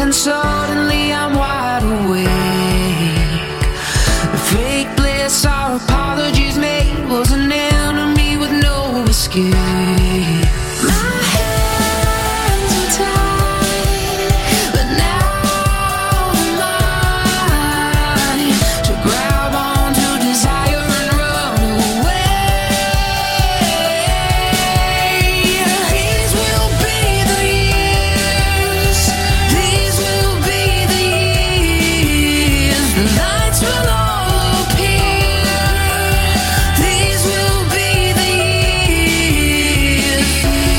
then suddenly I'm wide awake. The fake bliss our apologies made was an enemy with no escape. My hands are tied, but now I'm mine to grab onto desire and run away. These will be the years. These will be the years. The lights will all appear. These will be the years.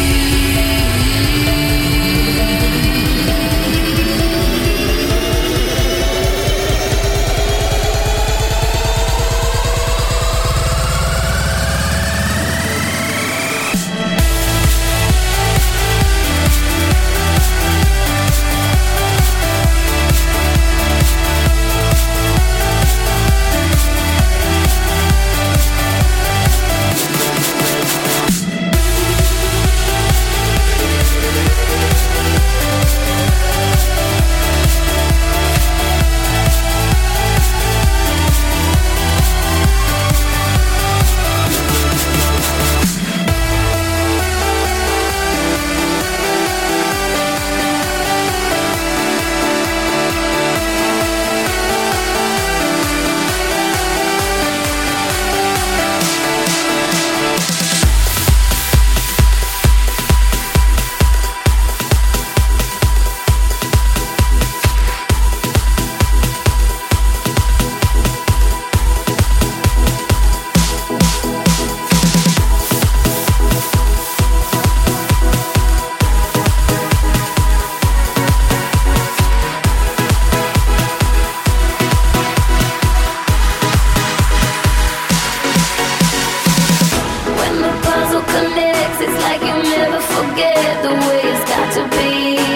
When the puzzle connects, it's like you never forget the way it's got to be.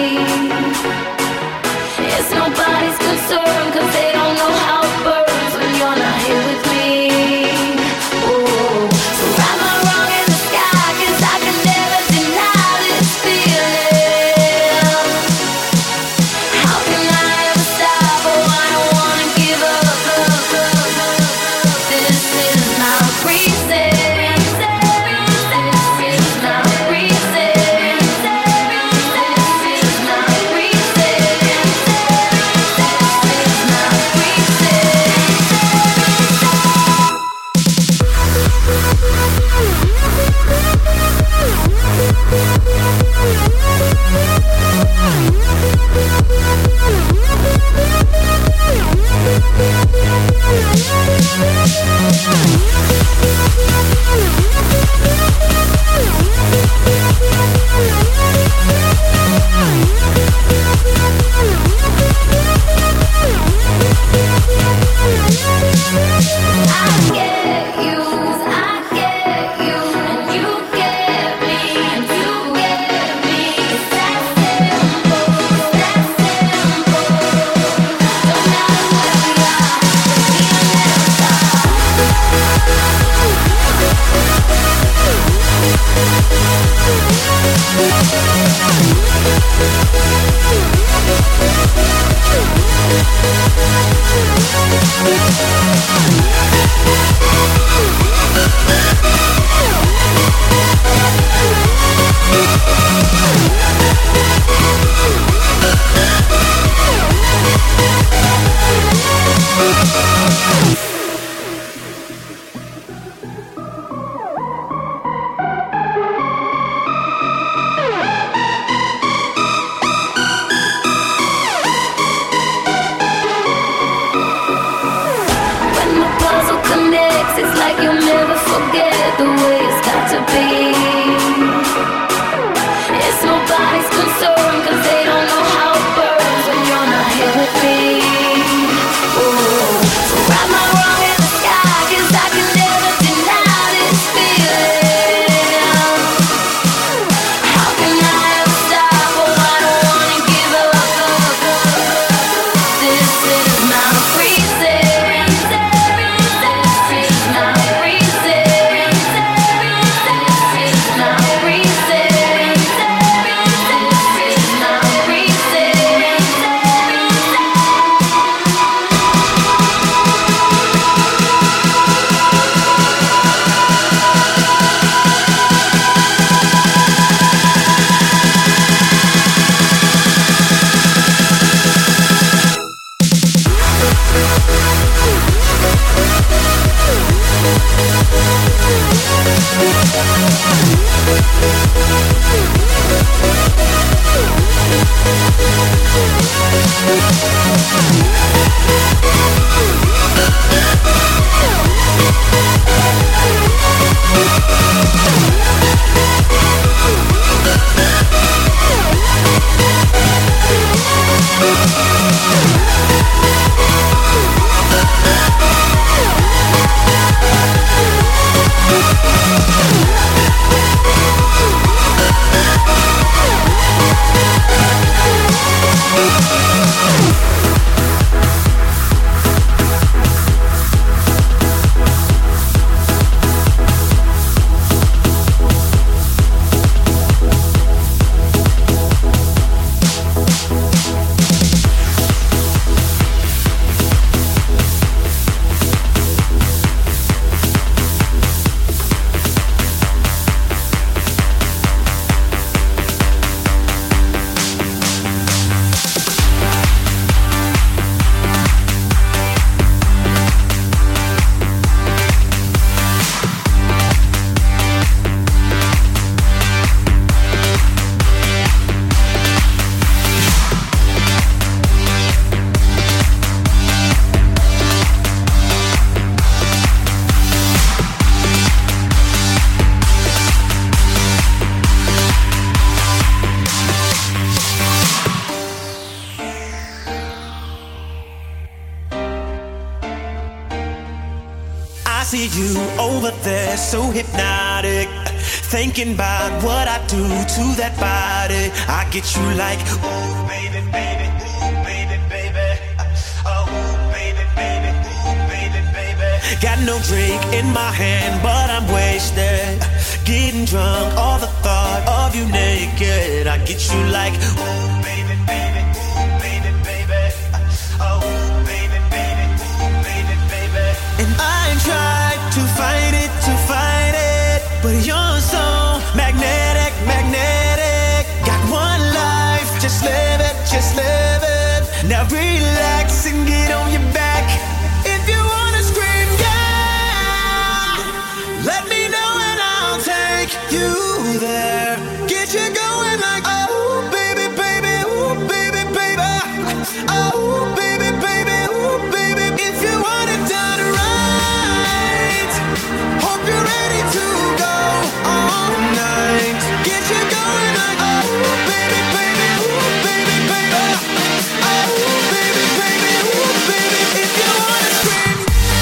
It's nobody's concern, cause they don't know how it burns when you're not here with me. Oh, so write my wrong in the sky, cause I can never deny this feeling. How can I ever stop? Oh, I don't wanna give up. This is my reason. It's like you'll never forget the way it's got to be. It's nobody's concern, cause they don't know how it burns when you're not here with me. Oh, so write my wrong in the sky, cause I can never deny this feeling. How can I ever stop? Oh, I don't wanna give up. This is my reason. This is my reason. see you over there, so hypnotic. Thinking about what I do to that body. I get you like, ooh, baby, baby, ooh, baby, baby. Oh, baby, baby, ooh, baby, baby. Got no drink in my hand, but I'm wasted. Getting drunk, all the thought of you naked. I get you like, ooh, baby, baby, ooh, baby, baby. Oh, baby, baby, ooh, baby, baby. And I tried to fight it, but you're so magnetic, magnetic. Got one life, just live it, just live it. Now relax and get on your back. If you wanna scream, yeah, let me know and I'll take you there. Get you going like, oh, baby, baby, ooh, baby, baby. Oh, baby, baby, ooh, baby. If you want it done right, hope you're ready to go all night. Get you going like, oh, baby, baby, ooh, baby, baby. Oh, baby, baby, ooh, baby. If you wanna scream.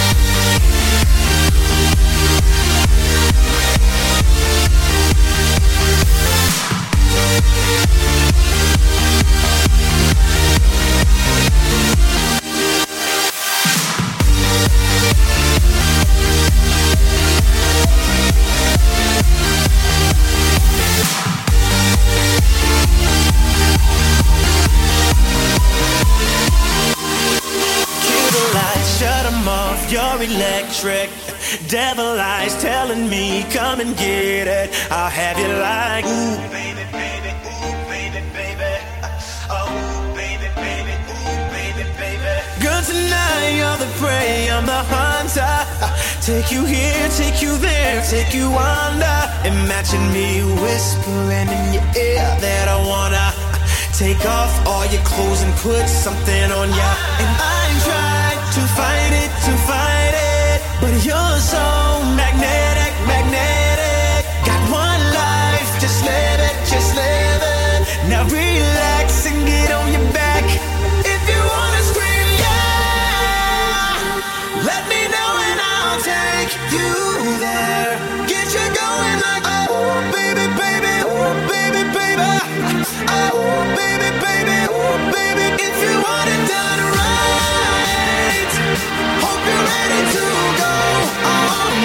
Shut 'em off, you're electric. Devil eyes telling me, come and get it. I'll have you like, ooh, baby, baby, ooh, baby, baby. Oh, baby, baby, ooh, baby, baby. Girl, tonight you're the prey, I'm the hunter. Take you here, take you there, take you under. Imagine me whispering in your ear that I wanna take off all your clothes and put something on ya. And I tried to fight it, but you're so magnetic, magnetic. Got one life, just live it, just live it. Now relax and get on your back. If you wanna scream, yeah, let me know and I'll take you there. Get you going like, oh, baby, baby, ooh, baby, baby. Oh, baby, baby, ooh, baby. If you want it done right, hope you're ready to go all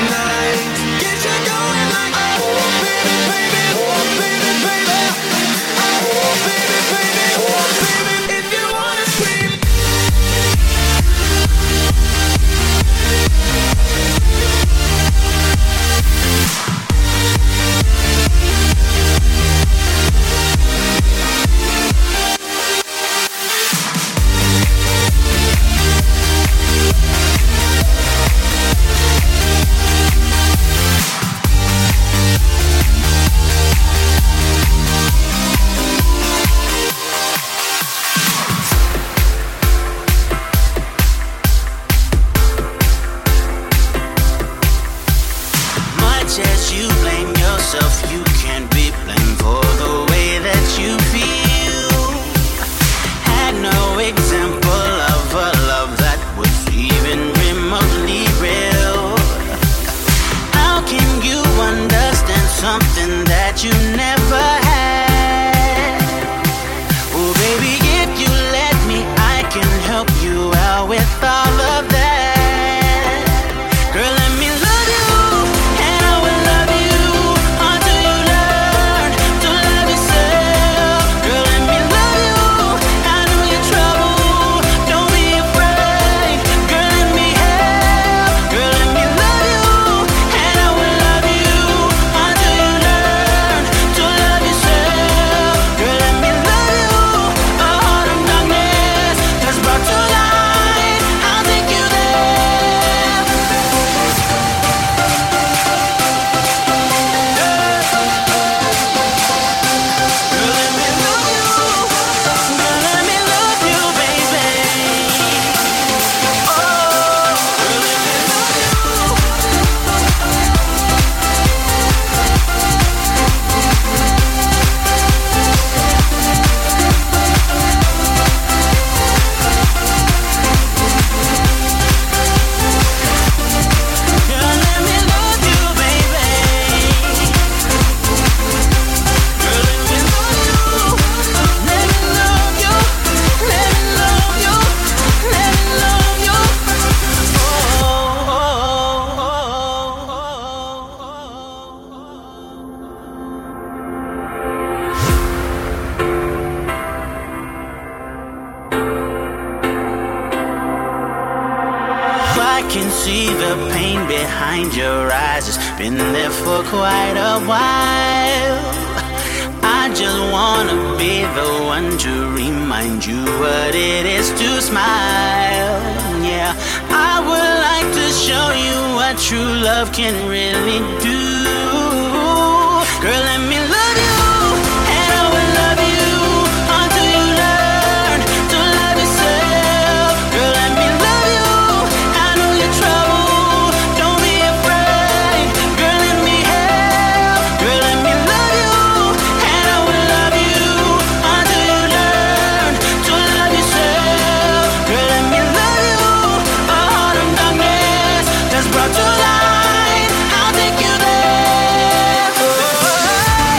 I can see the pain behind your eyes. It's been there for quite a while. I just wanna be the one to remind you what it is to smile. Yeah, I would like to show you what true love can really do. Girl, let me love you, and I will love you until you learn to love yourself. Girl, let me love you, I know you're trouble, don't be afraid. Girl, let me help. Girl, let me love you, and I will love you until you learn to love yourself. Girl, let me love you, a heart of darkness that's brought to light. I'll take you there. Oh.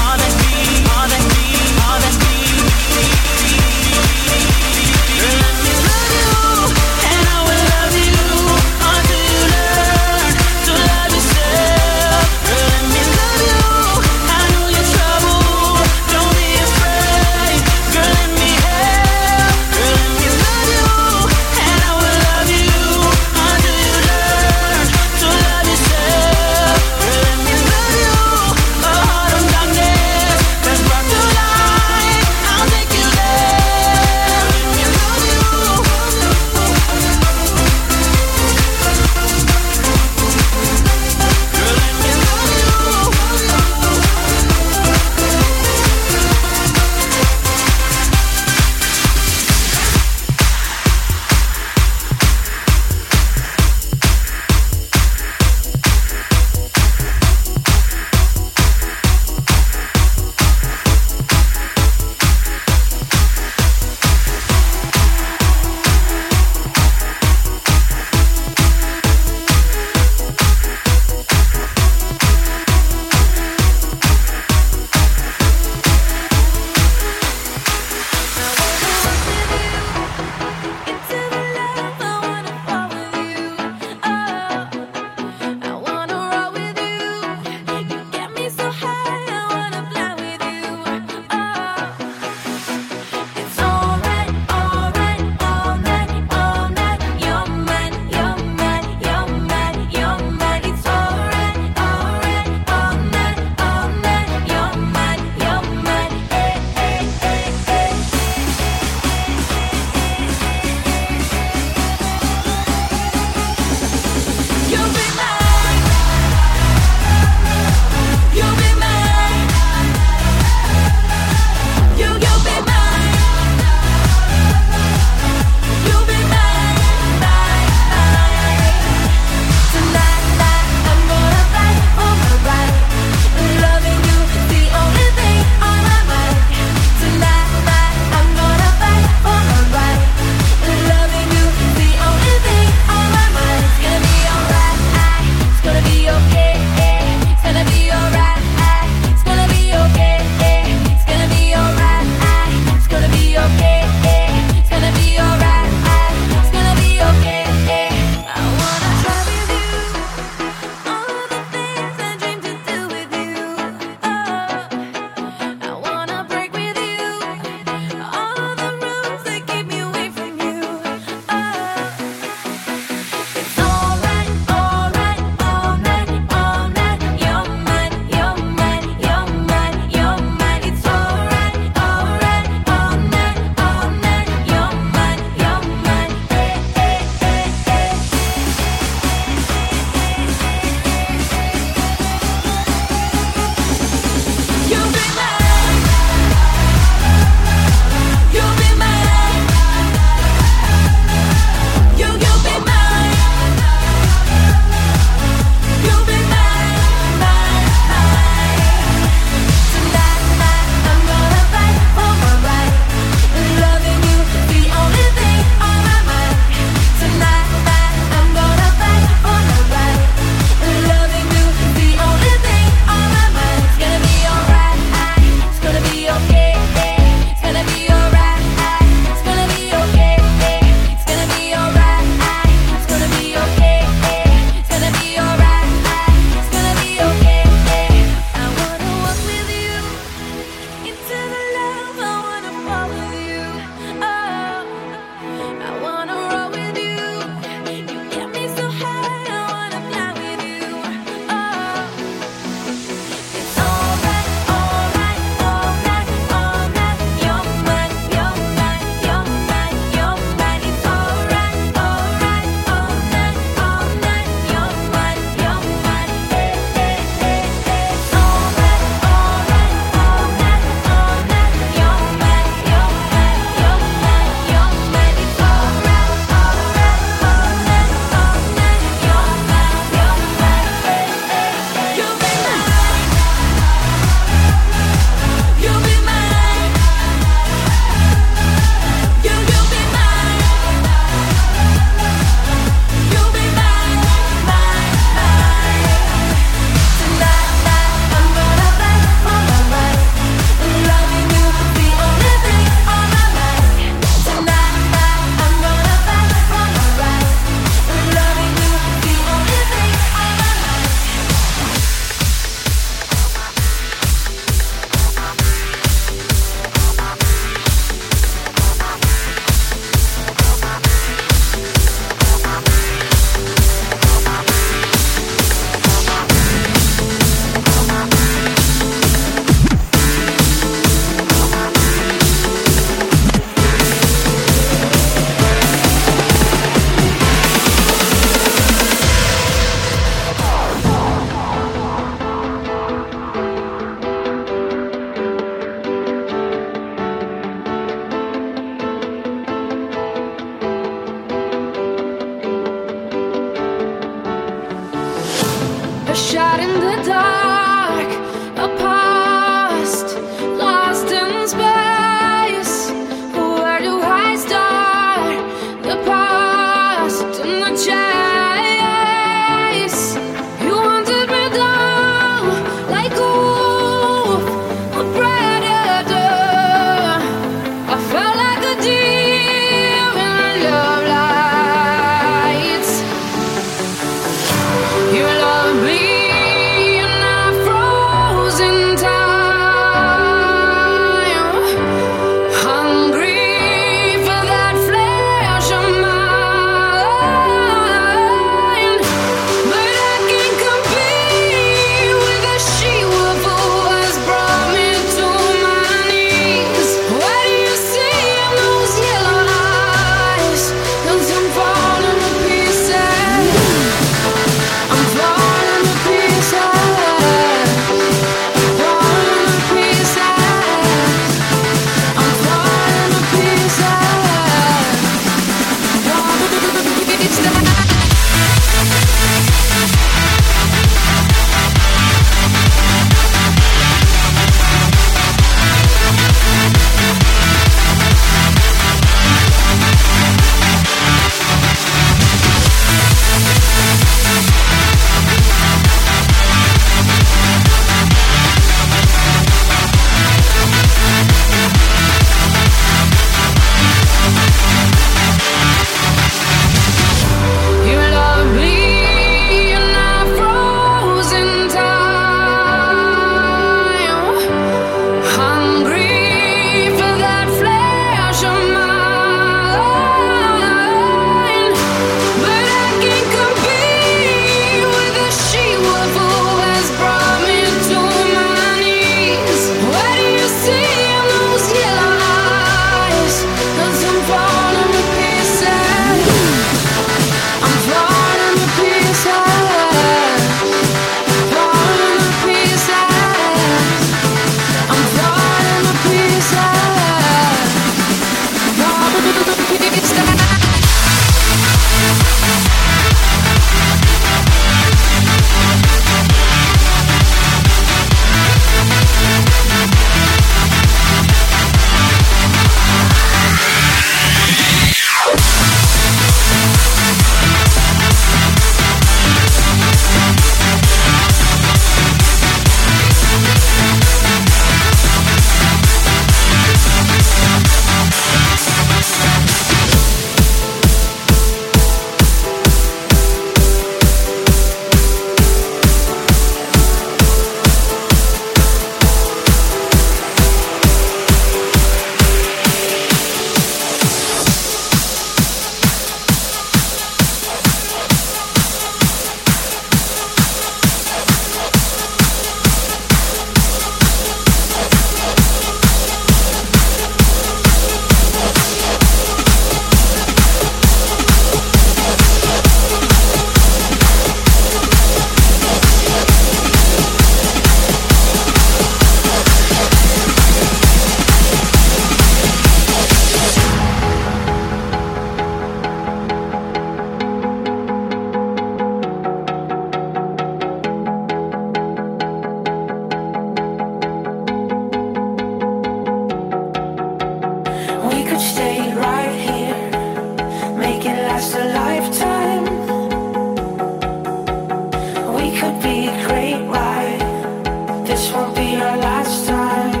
won't be our last time.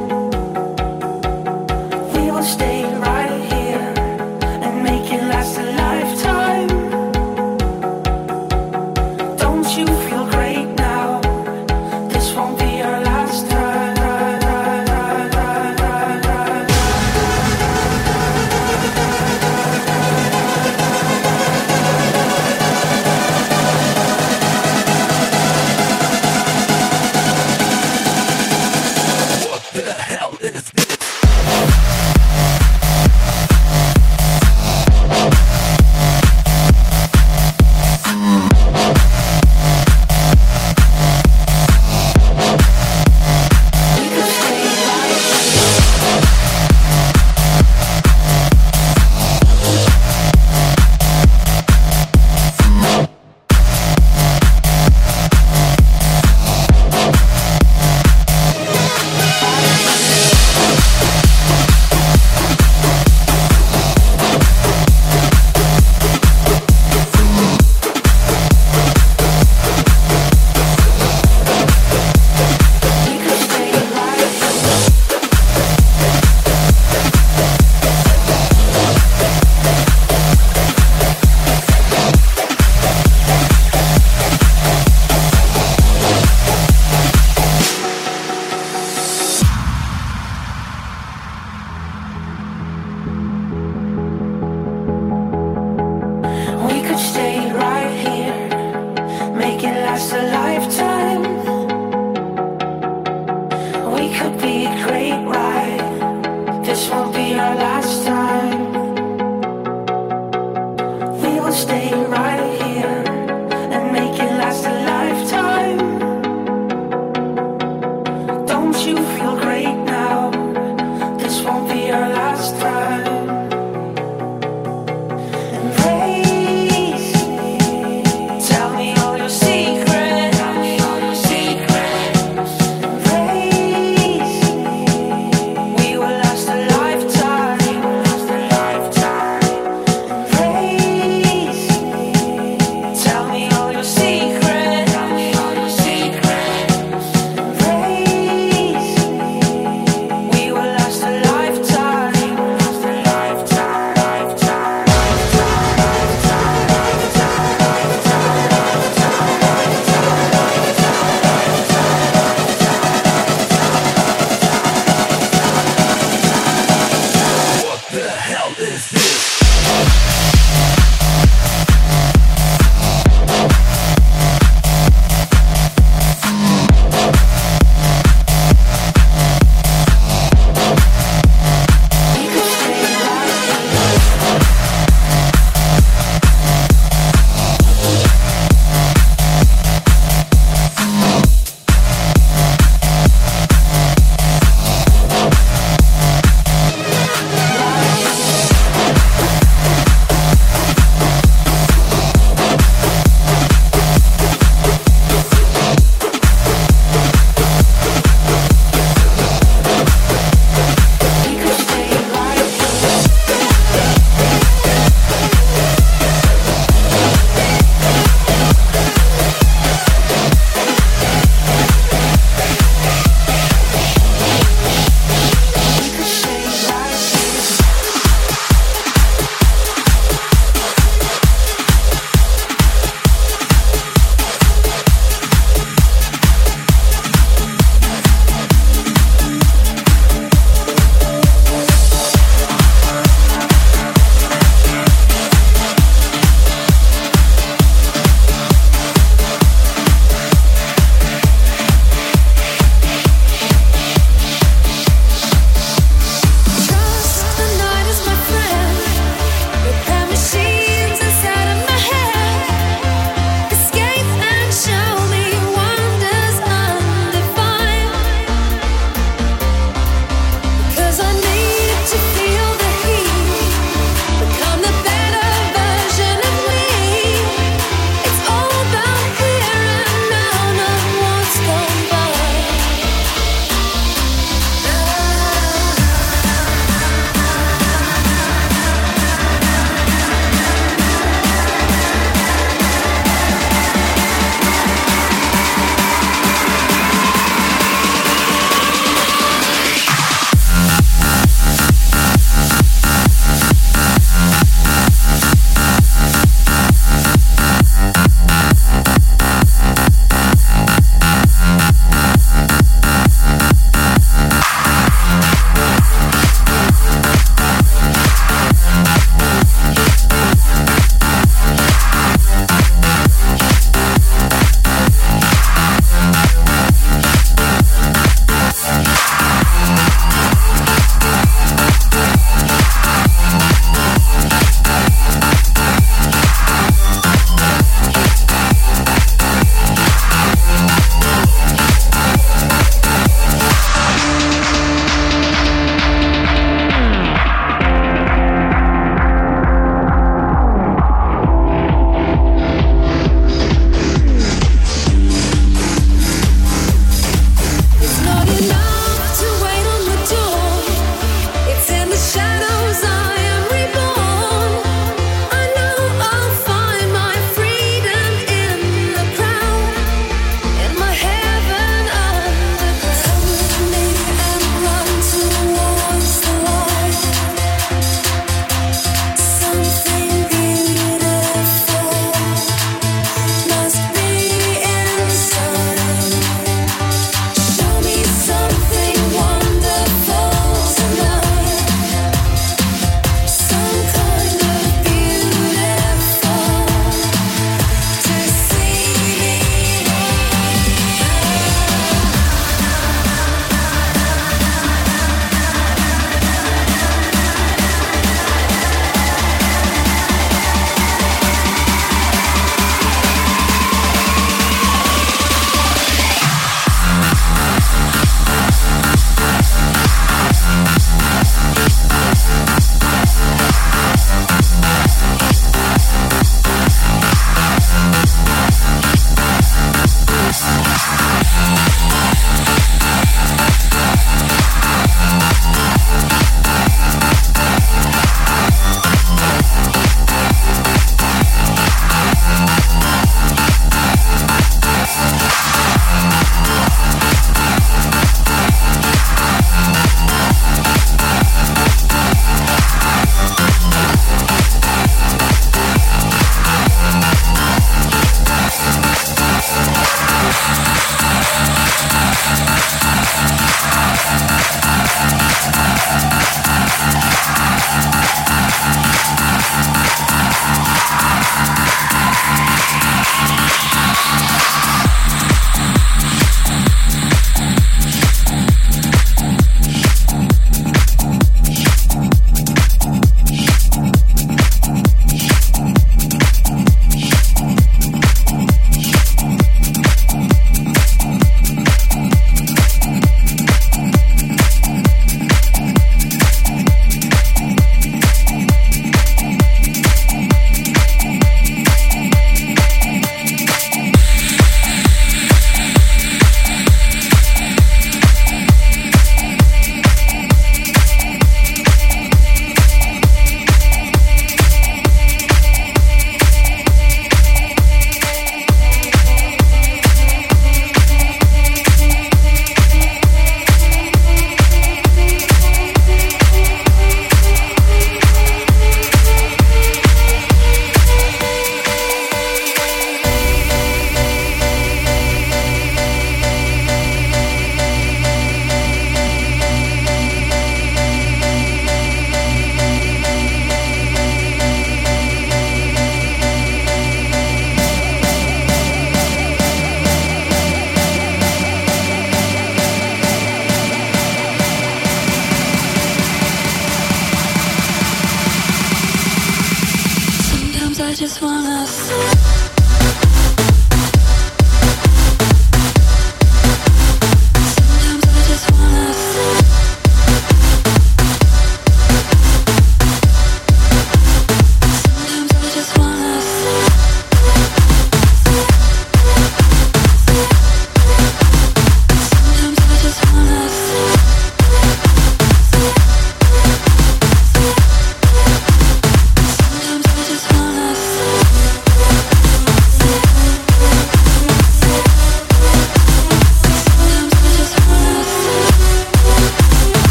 We will stay right here and make it last a lifetime. Don't you feel great now? This won't be our last time.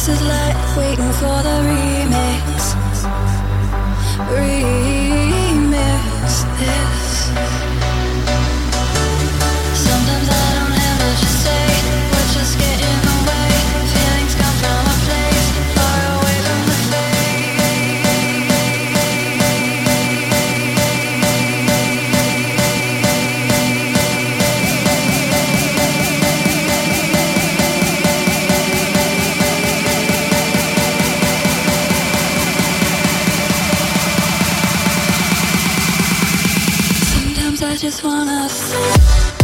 This is like waiting for the remix. Remix this. Sometimes I don't have much to say. Words just get in the way. Feelings come from a place far away from the I just wanna say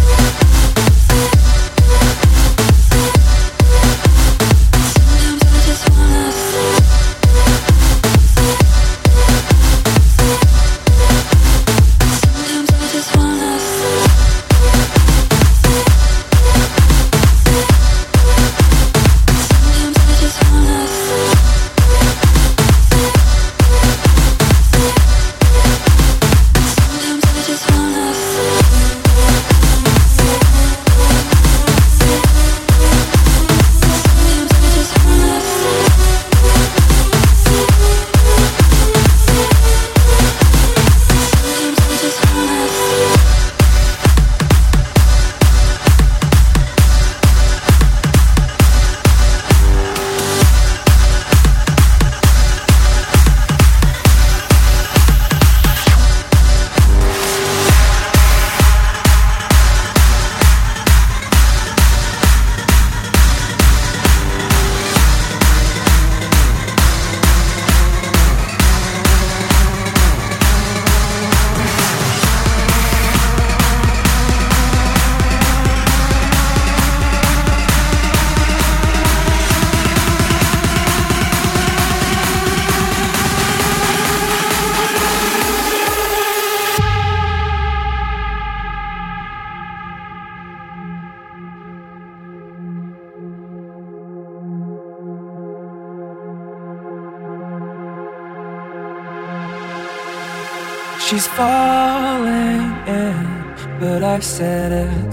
she's falling in, but I said it's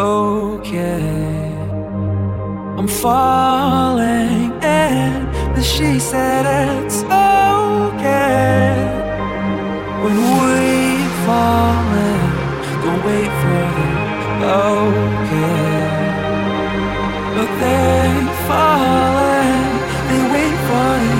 okay. I'm falling in, but she said it's okay. When we fall in, don't wait for the okay. But they fall in, they wait for the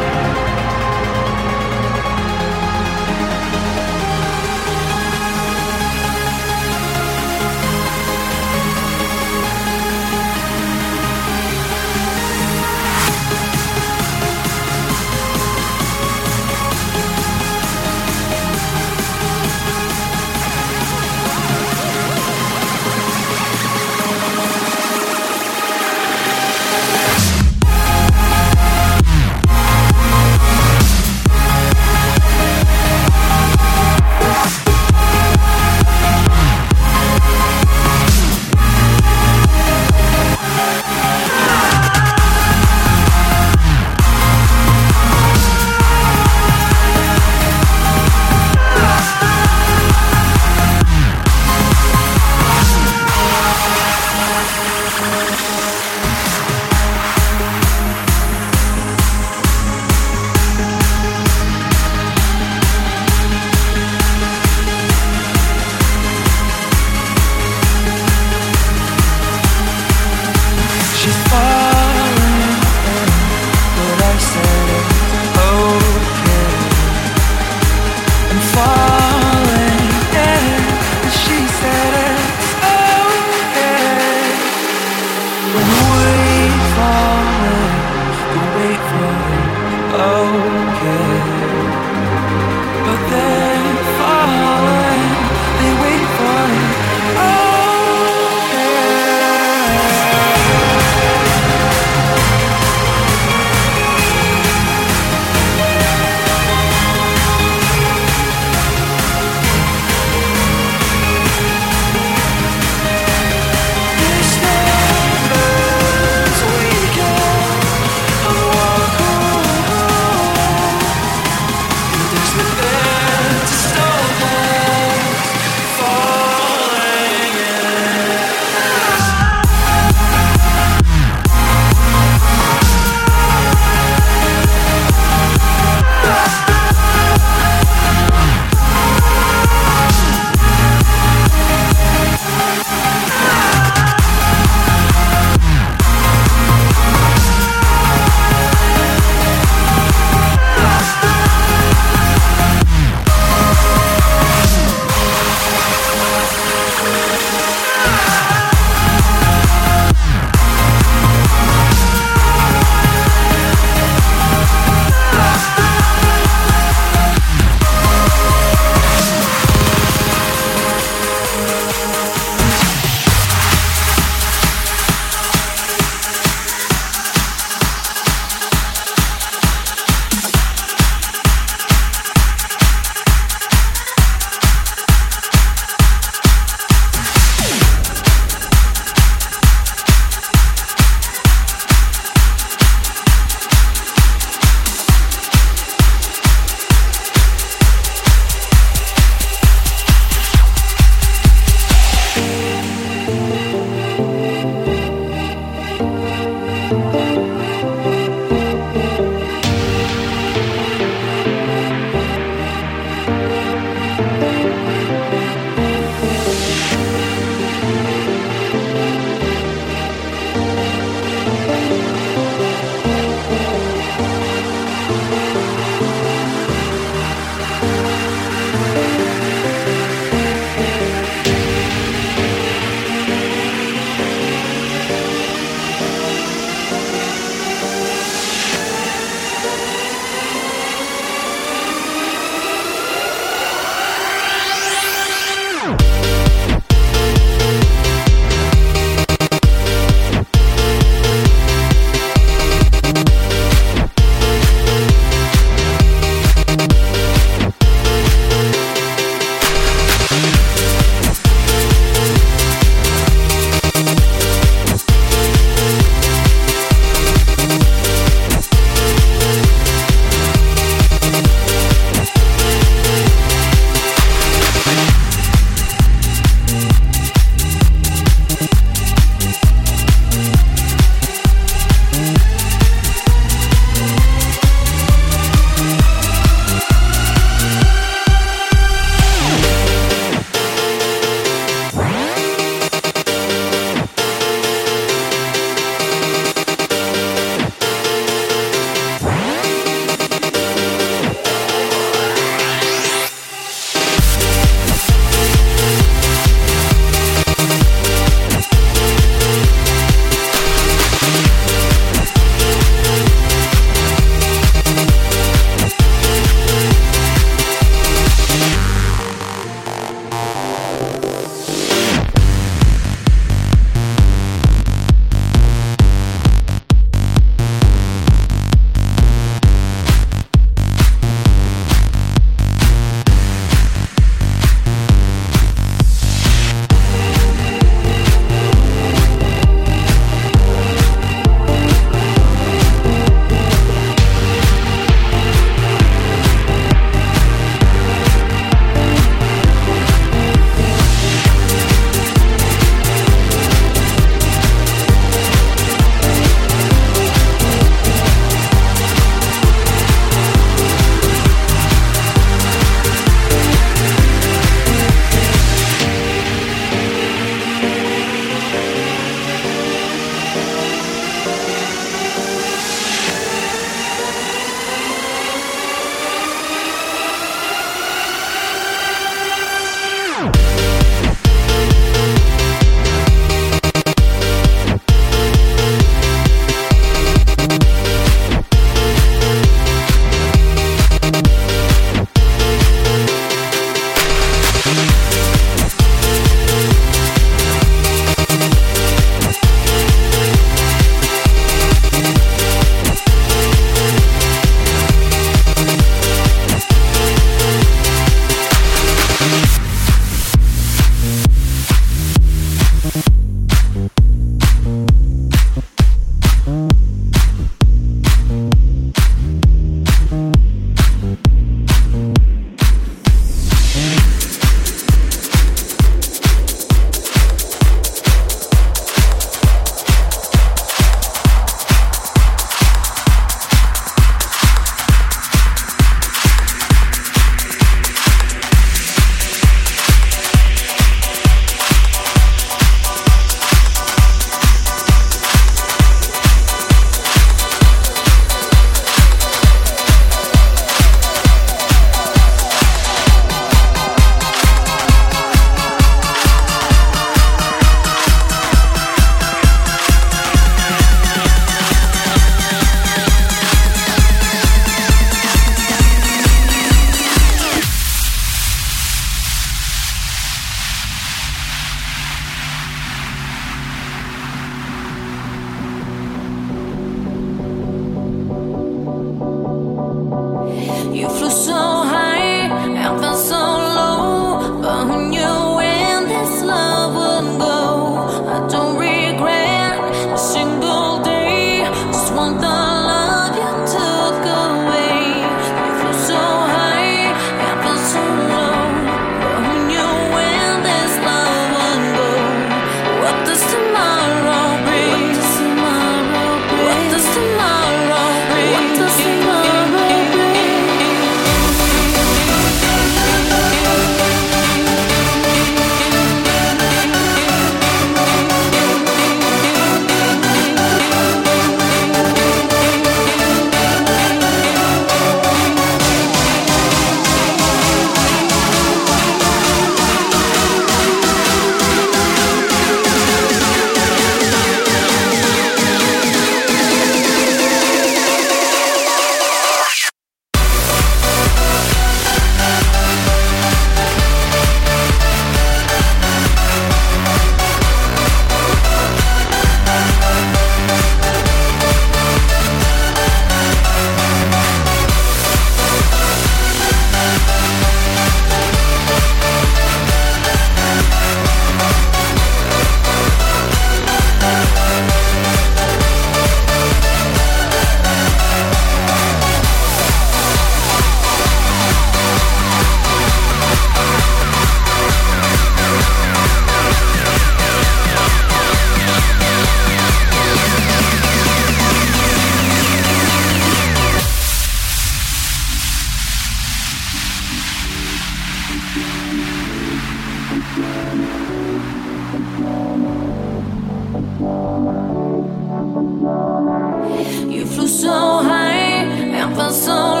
flew so high and felt so